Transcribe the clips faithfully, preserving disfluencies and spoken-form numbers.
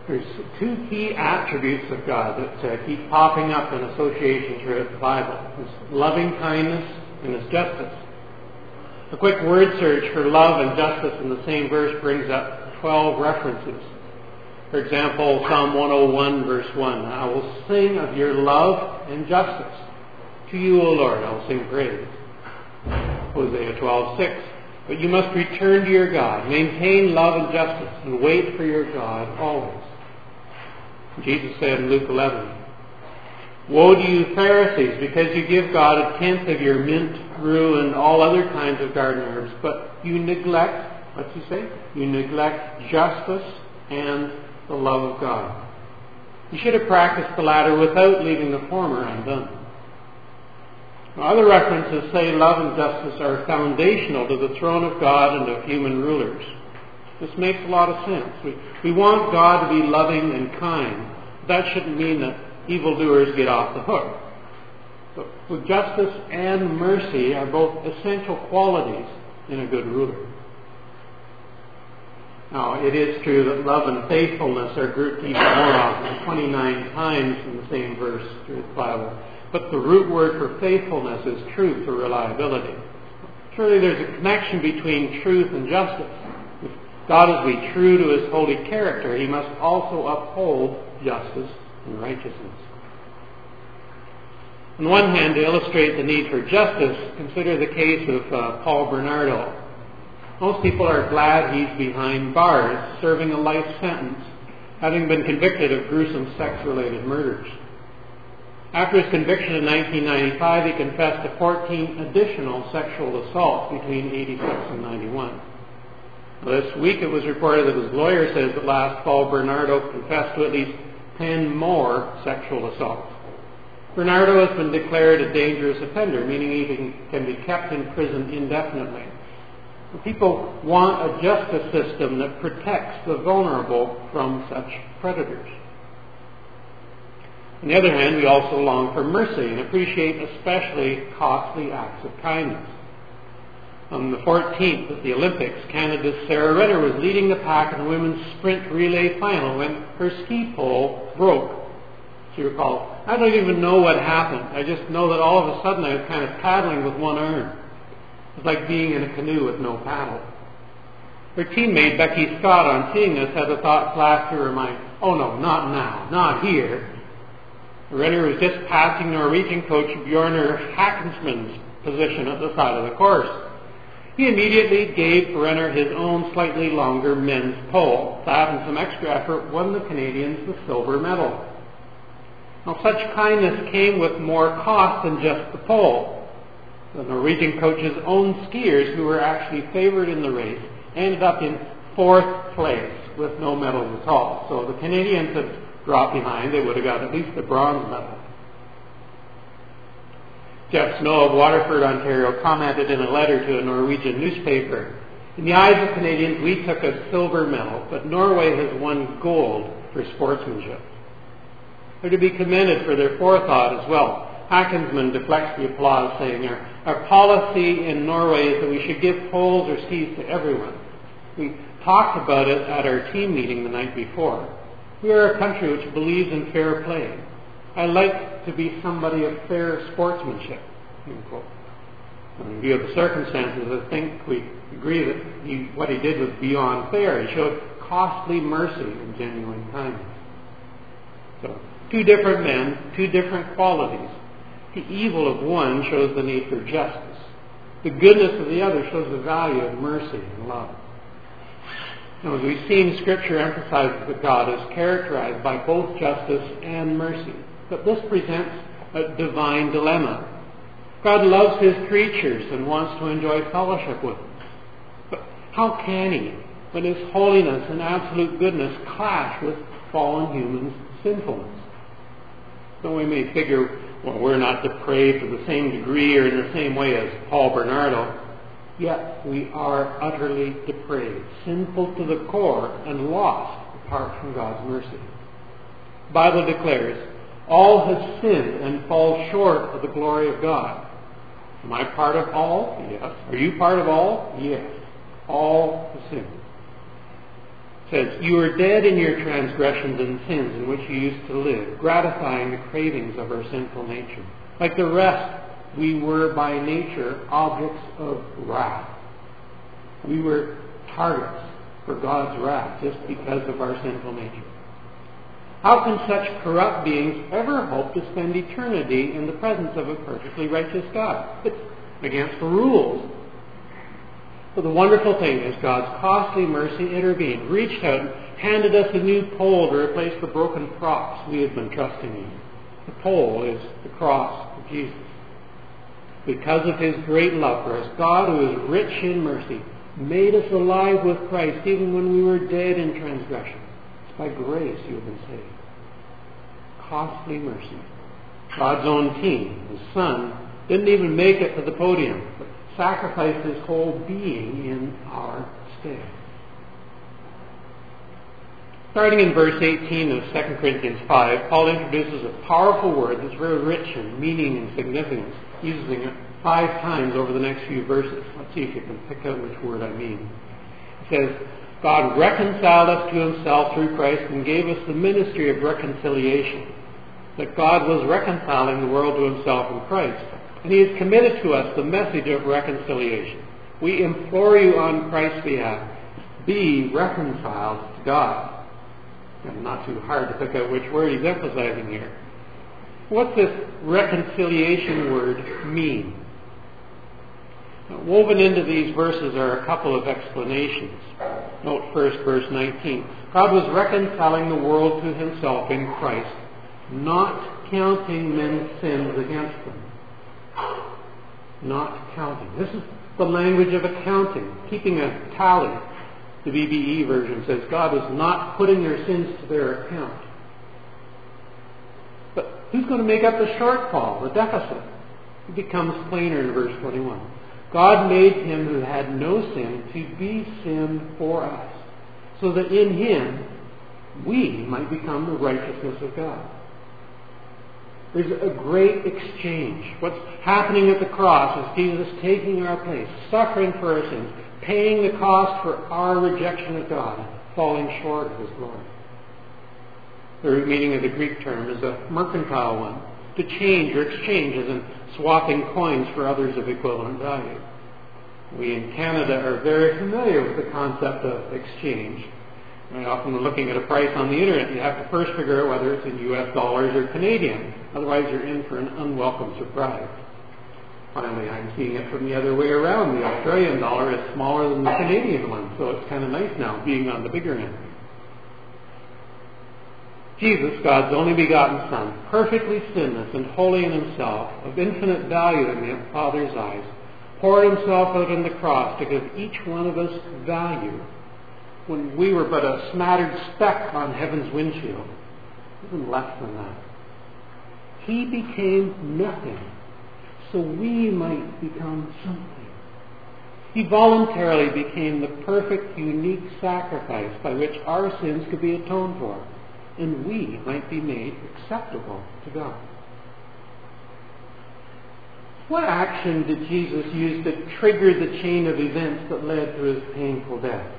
There's two key attributes of God that uh, keep popping up in association throughout the Bible. His loving kindness and His justice. A quick word search for love and justice in the same verse brings up twelve references. For example, Psalm one oh one verse one, I will sing of your love and justice. To you, O Lord, I will sing praise. Hosea twelve six, but you must return to your God, maintain love and justice, and wait for your God always. Jesus said in Luke eleven, woe to you Pharisees, because you give God a tenth of your mint, rue, and all other kinds of garden herbs, but you neglect, what's he say? You neglect justice and the love of God. You should have practiced the latter without leaving the former undone. Now, other references say love and justice are foundational to the throne of God and of human rulers. This makes a lot of sense. We, we want God to be loving and kind. That shouldn't mean that evildoers get off the hook. But with justice and mercy are both essential qualities in a good ruler. Now, it is true that love and faithfulness are grouped even more often, twenty-nine times in the same verse through the Bible. But the root word for faithfulness is truth or reliability. Surely there's a connection between truth and justice. If God is to be true to His holy character, He must also uphold justice and righteousness. On the one hand, to illustrate the need for justice, consider the case of uh, Paul Bernardo. Most people are glad he's behind bars, serving a life sentence, having been convicted of gruesome sex-related murders. After his conviction in nineteen ninety-five, he confessed to fourteen additional sexual assaults between eighty-six and ninety-one. This week it was reported that his lawyer says that last fall Bernardo confessed to at least ten more sexual assaults. Bernardo has been declared a dangerous offender, meaning he can be kept in prison indefinitely. People want a justice system that protects the vulnerable from such predators. On the other hand, we also long for mercy and appreciate especially costly acts of kindness. On the fourteenth at the Olympics, Canada's Sarah Renner was leading the pack in the women's sprint relay final when her ski pole broke. She recalled, I don't even know what happened. I just know that all of a sudden I was kind of paddling with one arm. It was like being in a canoe with no paddle. Her teammate, Becky Scott, on seeing this, had the thought flash through her mind, oh no, not now, not here. Renner was just passing Norwegian coach Bjornar Hackensman's position at the side of the course. He immediately gave Renner his own slightly longer men's pole. That and some extra effort won the Canadians the silver medal. Now, such kindness came with more cost than just the pole. The Norwegian coach's own skiers, who were actually favored in the race, ended up in fourth place with no medals at all. So the Canadians had dropped behind. They would have got at least the bronze medal. Jeff Snow of Waterford, Ontario, commented in a letter to a Norwegian newspaper, in the eyes of Canadians, we took a silver medal, but Norway has won gold for sportsmanship. They're to be commended for their forethought as well. Hackensman deflects the applause, saying, our, our policy in Norway is that we should give poles or skis to everyone. We talked about it at our team meeting the night before. We are a country which believes in fair play. I like to be somebody of fair sportsmanship. In view of the circumstances, I think we agree that he, what he did was beyond fair. He showed costly mercy and genuine kindness. So, two different men, two different qualities. The evil of one shows the need for justice. The goodness of the other shows the value of mercy and love. Now, as we've seen, Scripture emphasizes that God is characterized by both justice and mercy. But this presents a divine dilemma. God loves His creatures and wants to enjoy fellowship with them. But how can He, when His holiness and absolute goodness clash with fallen humans' sinfulness? So we may figure, well, we're not depraved to the same degree or in the same way as Paul Bernardo. Yet we are utterly depraved, sinful to the core, and lost apart from God's mercy. The Bible declares, all have sinned and fall short of the glory of God. Am I part of all? Yes. Are you part of all? Yes. All have sinned. says, "You were dead in your transgressions and sins in which you used to live, gratifying the cravings of our sinful nature. Like the rest, we were by nature objects of wrath." We were targets for God's wrath just because of our sinful nature. How can such corrupt beings ever hope to spend eternity in the presence of a perfectly righteous God? It's against the rules. But the wonderful thing is God's costly mercy intervened, reached out and handed us a new pole to replace the broken props we had been trusting in. The pole is the cross of Jesus. Because of his great love for us, God, who is rich in mercy, made us alive with Christ even when we were dead in transgression. It's by grace you have been saved. Costly mercy. God's own team, his Son, didn't even make it to the podium, but sacrificed his whole being in our stead. Starting in verse eighteen of Second Corinthians five, Paul introduces a powerful word that's very rich in meaning and significance, using it five times over the next few verses. Let's see if you can pick out which word I mean. It says, God reconciled us to himself through Christ and gave us the ministry of reconciliation. That God was reconciling the world to himself in Christ. And he has committed to us the message of reconciliation. We implore you on Christ's behalf, be reconciled to God. And not too hard to pick out which word he's emphasizing here. What's this reconciliation word mean? Now, woven into these verses are a couple of explanations. Note first verse nineteen. God was reconciling the world to himself in Christ, not counting men's sins against them. Not counting. This is the language of accounting, keeping a tally. The B B E version says God is not putting their sins to their account. But who's going to make up the shortfall, the deficit? It becomes plainer in verse twenty-one. God made him who had no sin to be sin for us, so that in him we might become the righteousness of God. There's a great exchange. What's happening at the cross is Jesus taking our place, suffering for our sins, paying the cost for our rejection of God, falling short of his glory. The root meaning of the Greek term is a mercantile one, to change or exchange, as in swapping coins for others of equivalent value. We in Canada are very familiar with the concept of exchange. Very often when looking at a price on the internet, you have to first figure out whether it's in U S dollars or Canadian. Otherwise, you're in for an unwelcome surprise. Finally, I'm seeing it from the other way around. The Australian dollar is smaller than the Canadian one, so it's kind of nice now being on the bigger end. Jesus, God's only begotten Son, perfectly sinless and holy in himself, of infinite value in the Father's eyes, poured himself out on the cross to give each one of us value when we were but a smattered speck on heaven's windshield, even less than that. He became nothing so we might become something. He voluntarily became the perfect, unique sacrifice by which our sins could be atoned for, and we might be made acceptable to God. What action did Jesus use to trigger the chain of events that led to his painful death?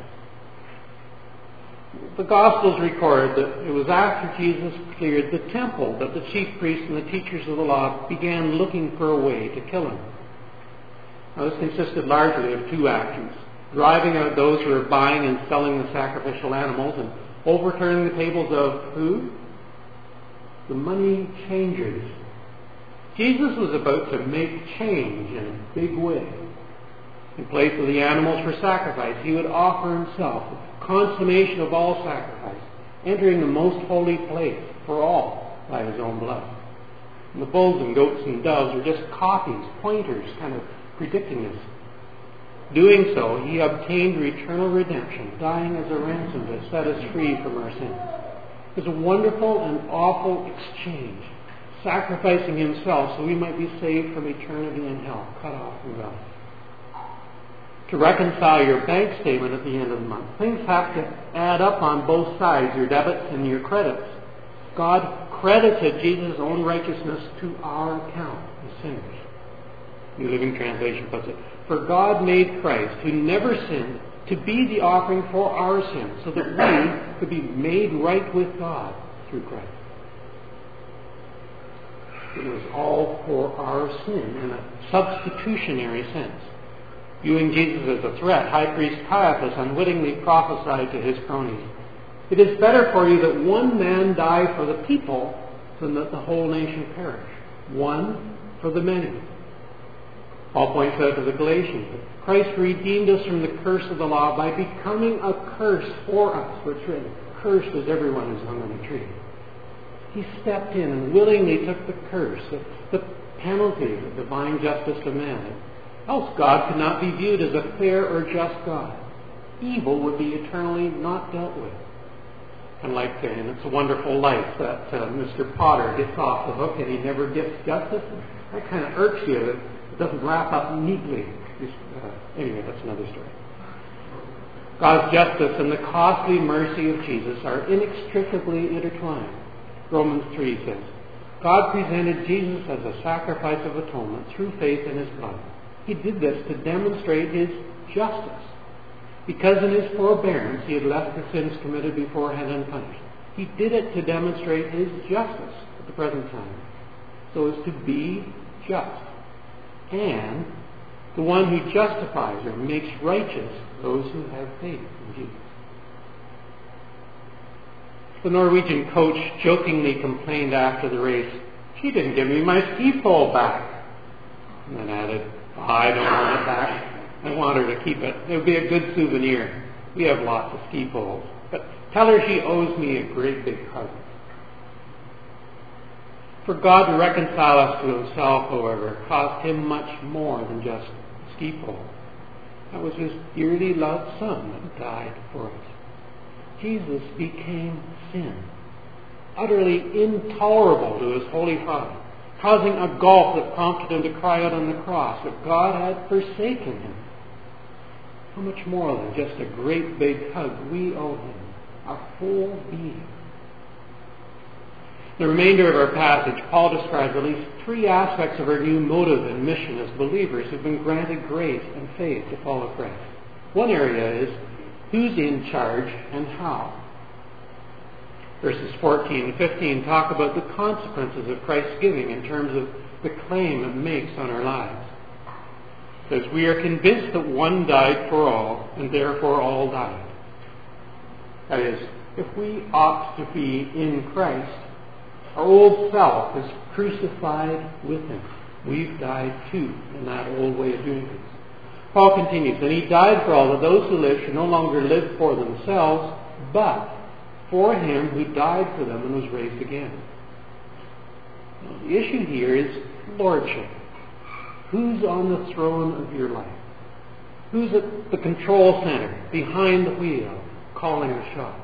The Gospels record that it was after Jesus cleared the temple that the chief priests and the teachers of the law began looking for a way to kill him. Now, this consisted largely of two actions: driving out those who were buying and selling the sacrificial animals and overturning the tables of who? The money changers. Jesus was about to make change in a big way. In place of the animals for sacrifice, he would offer himself, the consummation of all sacrifice, entering the most holy place for all by his own blood. And the bulls and goats and doves are just copies, pointers, kind of predicting this. Doing so, he obtained eternal redemption, dying as a ransom to set us free from our sins. It was a wonderful and awful exchange, sacrificing himself so we might be saved from eternity in hell, cut off from God. To reconcile your bank statement at the end of the month, things have to add up on both sides, your debits and your credits. God credited Jesus' own righteousness to our account as sinners. New Living Translation puts it, for God made Christ, who never sinned, to be the offering for our sins, so that we could be made right with God through Christ. It was all for our sin in a substitutionary sense. Viewing Jesus as a threat, High Priest Caiaphas unwittingly prophesied to his cronies, "It is better for you that one man die for the people than that the whole nation perish. One for the many." Paul points out to the Galatians that Christ redeemed us from the curse of the law by becoming a curse for us. For it's written, "Cursed is everyone who's hung on a tree." He stepped in and willingly took the curse, the penalty that divine justice demanded. Else God could not be viewed as a fair or just God. Evil would be eternally not dealt with. And like uh, in It's a Wonderful Life, that uh, Mister Potter gets off the hook and he never gets justice. That kind of irks you that it doesn't wrap up neatly. Uh, anyway, that's another story. God's justice and the costly mercy of Jesus are inextricably intertwined. Romans three says, God presented Jesus as a sacrifice of atonement through faith in his blood. He did this to demonstrate his justice. Because in his forbearance he had left the sins committed beforehand unpunished. He did it to demonstrate his justice at the present time, so as to be just. And the one who justifies or makes righteous those who have faith in Jesus. The Norwegian coach jokingly complained after the race, "She didn't give me my ski pole back." And then added, oh, "I don't want it back. I want her to keep it. It would be a good souvenir. We have lots of ski poles. But tell her she owes me a great big hug." For God to reconcile us to himself, however, cost him much more than just a ski pole. That was his dearly loved Son that died for us. Jesus became sin, utterly intolerable to his holy Father, causing a gulf that prompted him to cry out on the cross that God had forsaken him. How much more than just a great big hug we owe him, a whole being. In the remainder of our passage, Paul describes at least three aspects of our new motive and mission as believers who've been granted grace and faith to follow Christ. One area is who's in charge and how. Verses fourteen and fifteen talk about the consequences of Christ's giving in terms of the claim it makes on our lives. It says, "We are convinced that one died for all, and therefore all died." That is, if we opt to be in Christ, our old self is crucified with him. We've died too in that old way of doing things. Paul continues, "And he died for all, that those who live should no longer live for themselves, but for him who died for them and was raised again." Now, the issue here is lordship. Who's on the throne of your life? Who's at the control center, behind the wheel, calling the shots?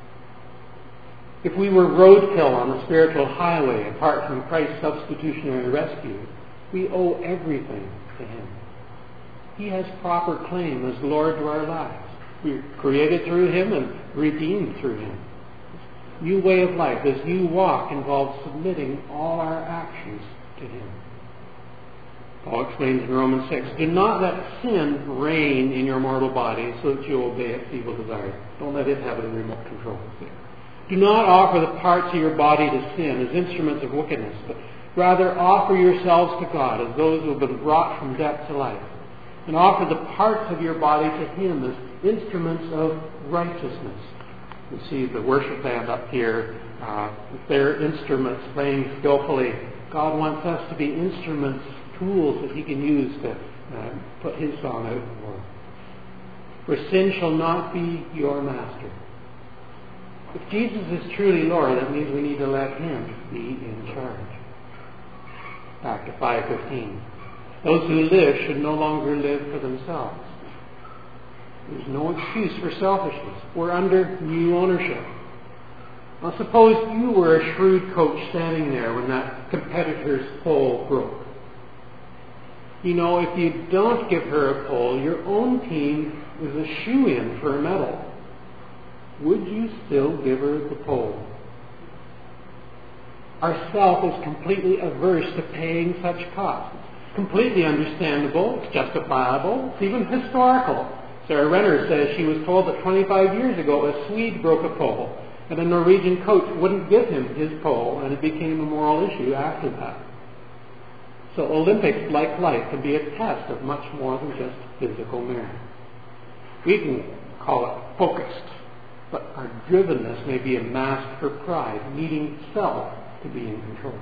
If we were roadkill on the spiritual highway, apart from Christ's substitutionary rescue, we owe everything to him. He has proper claim as Lord to our lives. We're created through him and redeemed through him. This new way of life, this new walk involves submitting all our actions to him. Paul explains in Romans six, "Do not let sin reign in your mortal body so that you obey its evil desires." Don't let it have a remote control. "Do not offer the parts of your body to sin as instruments of wickedness, but rather offer yourselves to God as those who have been brought from death to life. And offer the parts of your body to him as instruments of righteousness." You see the worship band up here uh, with their instruments playing skillfully. God wants us to be instruments, tools that he can use to uh, put his song out in the world. "For sin shall not be your master." If Jesus is truly Lord, that means we need to let him be in charge. Back to five fifteen. "Those who live should no longer live for themselves." There's no excuse for selfishness. We're under new ownership. Now suppose you were a shrewd coach standing there when that competitor's pole broke. You know, if you don't give her a pole, your own team is a shoo-in for a medal. Would you still give her the pole? Our self is completely averse to paying such costs. It's completely understandable. It's justifiable. It's even historical. Sarah Renner says she was told that twenty-five years ago a Swede broke a pole, and a Norwegian coach wouldn't give him his pole, and it became a moral issue after that. So Olympics, like life, can be a test of much more than just physical merit. We can call it focused, but our drivenness may be a mask for pride, needing self to be in control.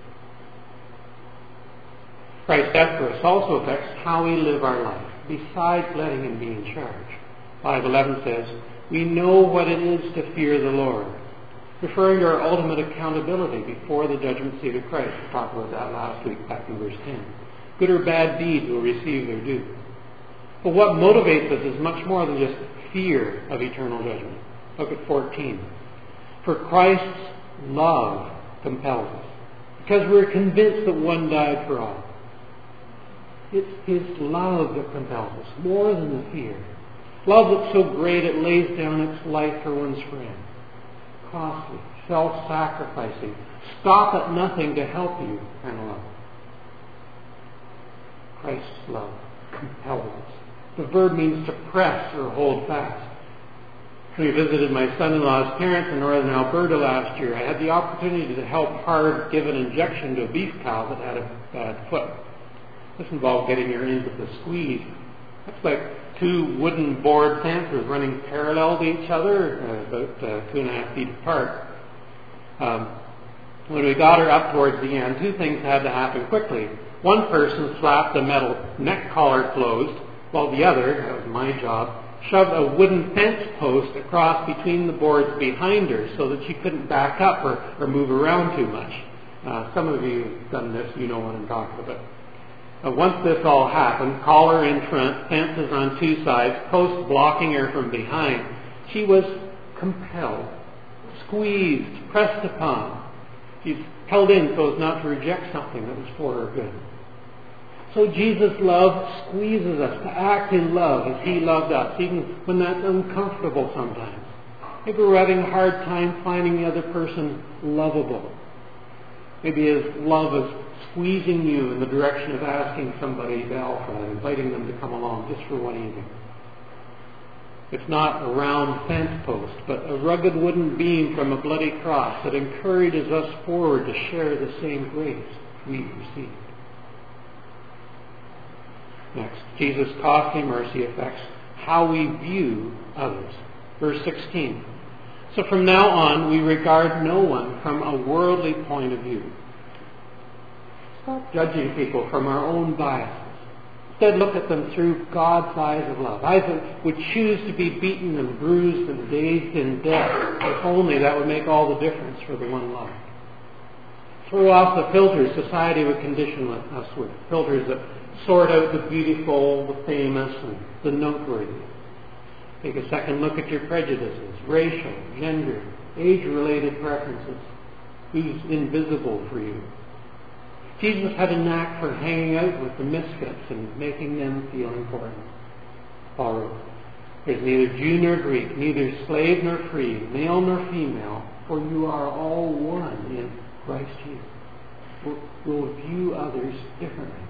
Christ's death for us also affects how we live our life, besides letting him be in charge. five eleven says, we know what it is to fear the Lord, referring to our ultimate accountability before the judgment seat of Christ. We talked about that last week back in verse ten. Good or bad deeds will receive their due. But what motivates us is much more than just fear of eternal judgment. Look at fourteen. For Christ's love compels us, because we're convinced that one died for all. It's his love that compels us, more than the fear. Love that's so great it lays down its life for one's friend. Costly, self-sacrificing, stop at nothing to help you and love. Christ's love compels us. The verb means to press or hold fast. We visited my son-in-law's parents in northern Alberta last year. I had the opportunity to help hard give an injection to a beef cow that had a bad foot. This involved getting her into the squeeze. That's like two wooden board fences running parallel to each other, uh, about uh, two and a half feet apart. Um, when we got her up towards the end, two things had to happen quickly. One person slapped the metal neck collar closed, while the other, that was my job, shoved a wooden fence post across between the boards behind her so that she couldn't back up or, or move around too much. Uh, some of you have done this, you know what I'm talking about. Uh, once this all happened, collar in front, fences on two sides, posts blocking her from behind, she was compelled, squeezed, pressed upon. She's held in so as not to reject something that was for her good. So Jesus' love squeezes us to act in love as he loved us, even when that's uncomfortable sometimes. Maybe we're having a hard time finding the other person lovable. Maybe his love is squeezing you in the direction of asking somebody to Alpha, inviting them to come along just for one evening. It's not a round fence post, but a rugged wooden beam from a bloody cross that encourages us forward to share the same grace we received. Next, Jesus' costly mercy affects how we view others. Verse sixteen. So from now on, we regard no one from a worldly point of view. Stop judging people from our own biases. Instead, look at them through God's eyes of love. Eyes that would choose to be beaten and bruised and dazed in death. If only that would make all the difference for the one loved. Throw off the filters society would condition us with. Filters that sort out the beautiful, the famous, and the noteworthy. Take a second look at your prejudices, racial, gender, age-related preferences. Who's invisible for you? Jesus had a knack for hanging out with the misfits and making them feel important. Paul wrote, there's neither Jew nor Greek, neither slave nor free, male nor female, for you are all one in Christ Jesus. We'll, we'll view others differently.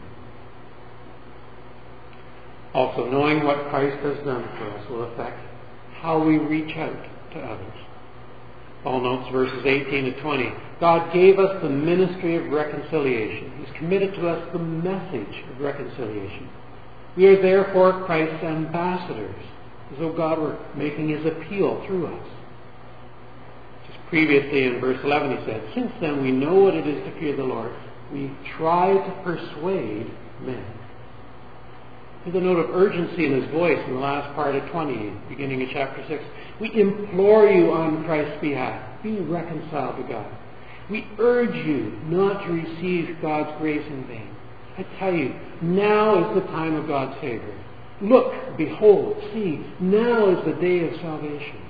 Also, knowing what Christ has done for us will affect how we reach out to others. Paul notes verses eighteen to twenty. God gave us the ministry of reconciliation. He's committed to us the message of reconciliation. We are therefore Christ's ambassadors, as though God were making his appeal through us. Just previously in verse eleven he said, since then we know what it is to fear the Lord. We try to persuade men. There's a note of urgency in his voice in the last part of twenty, beginning of chapter six. We implore you on Christ's behalf, be reconciled to God. We urge you not to receive God's grace in vain. I tell you, now is the time of God's favor. Look, behold, see, now is the day of salvation.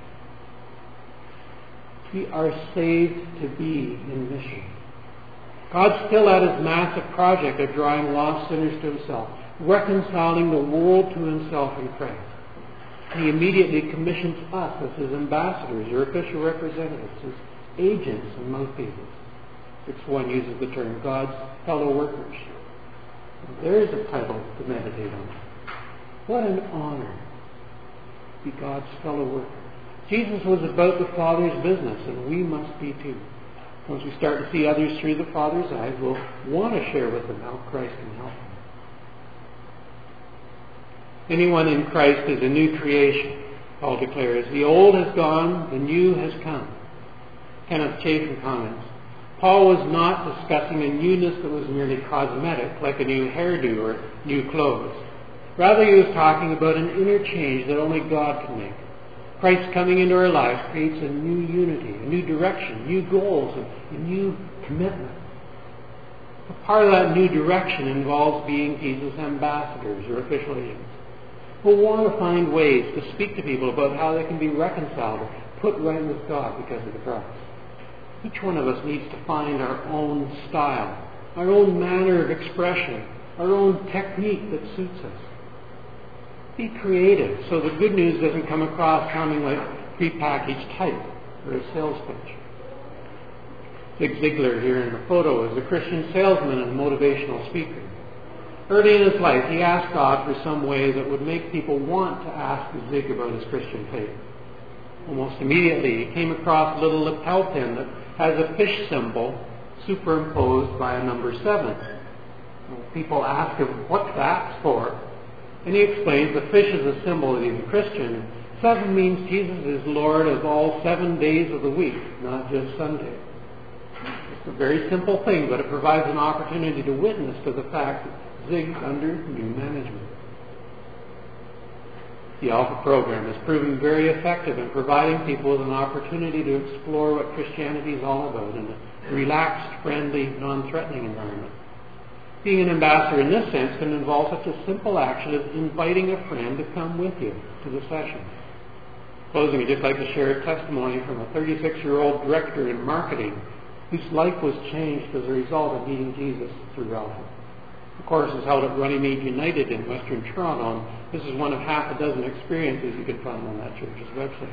We are saved to be in mission. God's still at his massive project of drawing lost sinners to himself, reconciling the world to himself in Christ. He immediately commissions us as his ambassadors or official representatives, his agents and mouthpieces. Six one uses the term God's fellow workers. There is a title to meditate on. What an honor be God's fellow worker. Jesus was about the Father's business, and we must be too. Once we start to see others through the Father's eyes, we'll want to share with them how Christ can help them. Anyone in Christ is a new creation, Paul declares. The old has gone, the new has come. Kenneth Chafin comments, Paul was not discussing a newness that was merely cosmetic, like a new hairdo or new clothes. Rather, he was talking about an inner change that only God can make. Christ coming into our lives creates a new unity, a new direction, new goals, and a new commitment. A part of that new direction involves being Jesus' ambassadors or official agents. We'll want to find ways to speak to people about how they can be reconciled or put right with God because of the cross. Each one of us needs to find our own style, our own manner of expression, our own technique that suits us. Be creative so the good news doesn't come across sounding like prepackaged type or a sales pitch. Zig Ziglar here in the photo is a Christian salesman and motivational speaker. Early in his life, he asked God for some way that would make people want to ask Zig about his Christian faith. Almost immediately, he came across a little lapel pin that has a fish symbol superimposed by a number seven. People ask him, what's that for? And he explains the fish is a symbol that he's a Christian. Seven means Jesus is Lord of all seven days of the week, not just Sunday. It's a very simple thing, but it provides an opportunity to witness to the fact that Zig's under new management. The Alpha program has proven very effective in providing people with an opportunity to explore what Christianity is all about in a relaxed, friendly, non-threatening environment. Being an ambassador in this sense can involve such a simple action as inviting a friend to come with you to the session. Closing, I'd just like to share a testimony from a thirty-six-year-old director in marketing whose life was changed as a result of meeting Jesus through Alpha. The course is held at Runnymede United in Western Toronto, and this is one of half a dozen experiences you can find on that church's website.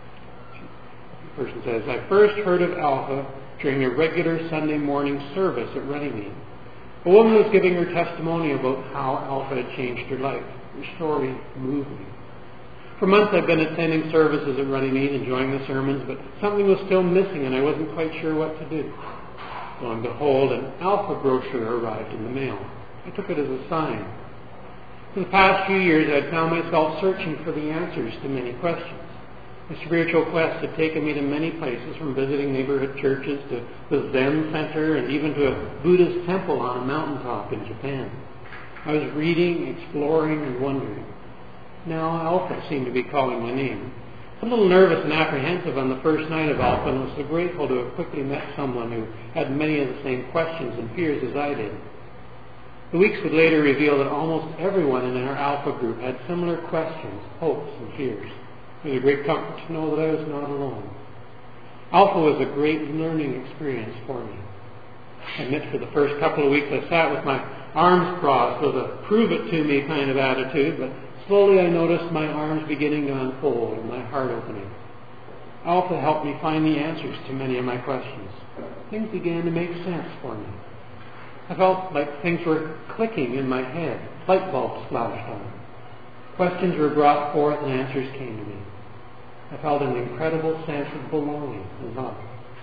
The person says, I first heard of Alpha during a regular Sunday morning service at Runnymede. A woman was giving her testimony about how Alpha had changed her life. Her story moved me. For months I've been attending services at Runnymede, enjoying the sermons, but something was still missing and I wasn't quite sure what to do. Lo and behold, an Alpha brochure arrived in the mail. I took it as a sign. For the past few years, I'd found myself searching for the answers to many questions. My spiritual quest had taken me to many places, from visiting neighborhood churches to the Zen Center and even to a Buddhist temple on a mountaintop in Japan. I was reading, exploring, and wondering. Now Alpha seemed to be calling my name. I was a little nervous and apprehensive on the first night of Alpha, and was so grateful to have quickly met someone who had many of the same questions and fears as I did. The weeks would later reveal that almost everyone in our Alpha group had similar questions, hopes, and fears. It was a great comfort to know that I was not alone. Alpha was a great learning experience for me. I admit for the first couple of weeks I sat with my arms crossed with a prove it to me kind of attitude, but slowly I noticed my arms beginning to unfold and my heart opening. Alpha helped me find the answers to many of my questions. Things began to make sense for me. I felt like things were clicking in my head. Light bulbs flashed on. Questions were brought forth and answers came to me. I felt an incredible sense of belonging and love.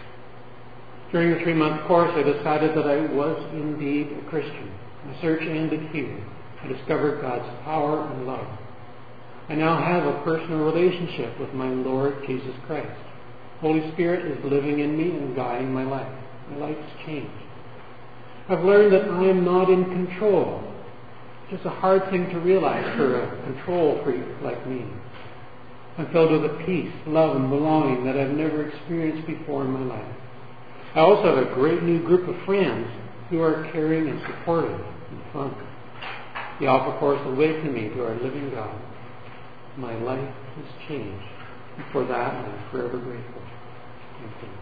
During the three-month course, I decided that I was indeed a Christian. My search ended here. I discovered God's power and love. I now have a personal relationship with my Lord Jesus Christ. Holy Spirit is living in me and guiding my life. My life has changed. I've learned that I am not in control. It's a hard thing to realize for a control freak like me. I'm filled with a peace, love, and belonging that I've never experienced before in my life. I also have a great new group of friends who are caring and supportive and fun. The Alpha Course awakened me to our living God. My life has changed, and for that I'm forever grateful. Thank you.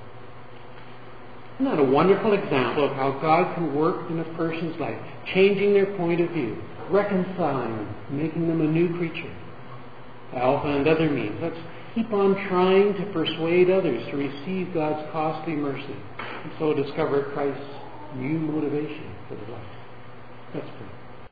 Isn't that a wonderful example of how God can work in a person's life, changing their point of view, reconciling them, making them a new creature? Alpha and other means. Let's keep on trying to persuade others to receive God's costly mercy and so discover Christ's new motivation for their life. Let's pray.